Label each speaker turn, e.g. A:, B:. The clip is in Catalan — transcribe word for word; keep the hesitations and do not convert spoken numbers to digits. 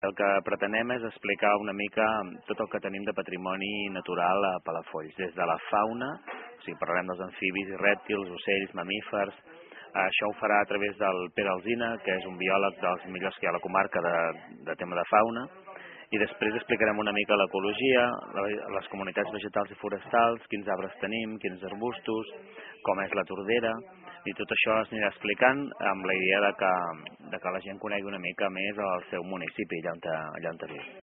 A: El que pretenem és explicar una mica tot el que tenim de patrimoni natural a Palafolls, des de la fauna, o sigui, parlarem dels amfibis i rèptils, ocells, mamífers. Això ho farà a través del Pere Alsina, que és un biòleg dels millors que hi ha a la comarca de, de tema de fauna, i després explicarem una mica l'ecologia, les comunitats vegetals i forestals, quins arbres tenim, quins arbustos, com és la tordera, i tot això es anirà explicant amb la idea de que, de que la gent conegui una mica més el seu municipi, allà on, allà on viu.